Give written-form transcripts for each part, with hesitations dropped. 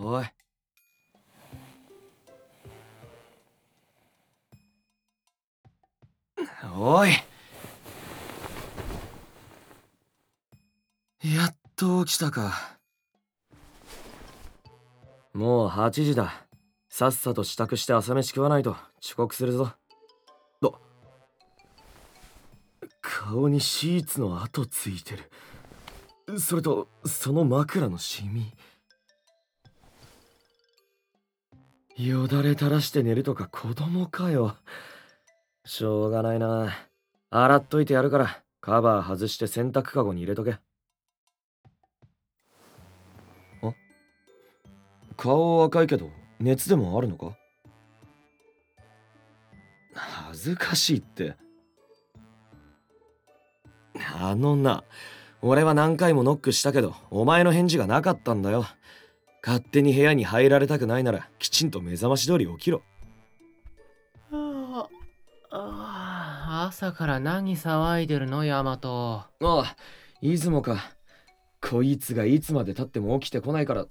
おい。おい。やっと起きたか。もう8時だ。さっさと支度して朝飯食わないと遅刻するぞ。顔にシーツの跡ついてる。それとその枕のシミ。よだれ垂らして寝るとか子供かよ。しょうがないな。洗っといてやるからカバー外して洗濯かごに入れとけ。顔赤いけど熱でもあるのか？恥ずかしいって。俺は何回もノックしたけどお前の返事がなかったんだよ。勝手に部屋に入られたくないならきちんと目覚まし通り起きろ。 朝から何騒いでるの、ヤマト。 ああ、出雲か。こいつがいつまで経っても起きてこないからって。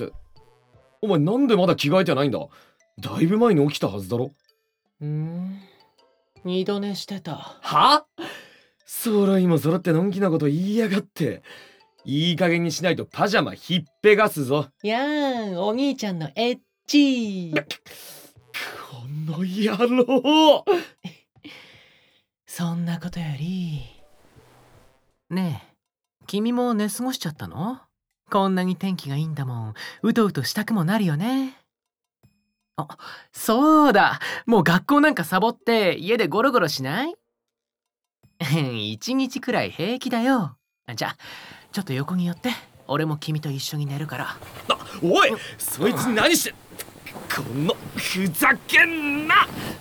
お前なんでまだ着替えてないんだ？だいぶ前に起きたはずだろ。 二度寝してた。 は？揃いも揃ってのんきなこと言いやがって。いい加減にしないとパジャマひっぺがすぞ。 やーん、お兄ちゃんのエッチー。 この野郎そんなことより。ねえ、君も寝過ごしちゃったの？こんなに天気がいいんだもん。うとうとしたくもなるよね。あ、そうだ。もう学校なんかサボって家でゴロゴロしない？一日くらい平気だよ。じゃあ、ちょっと横に寄って。俺も君と一緒に寝るから。 おい、そいつに何して。このふざけんな。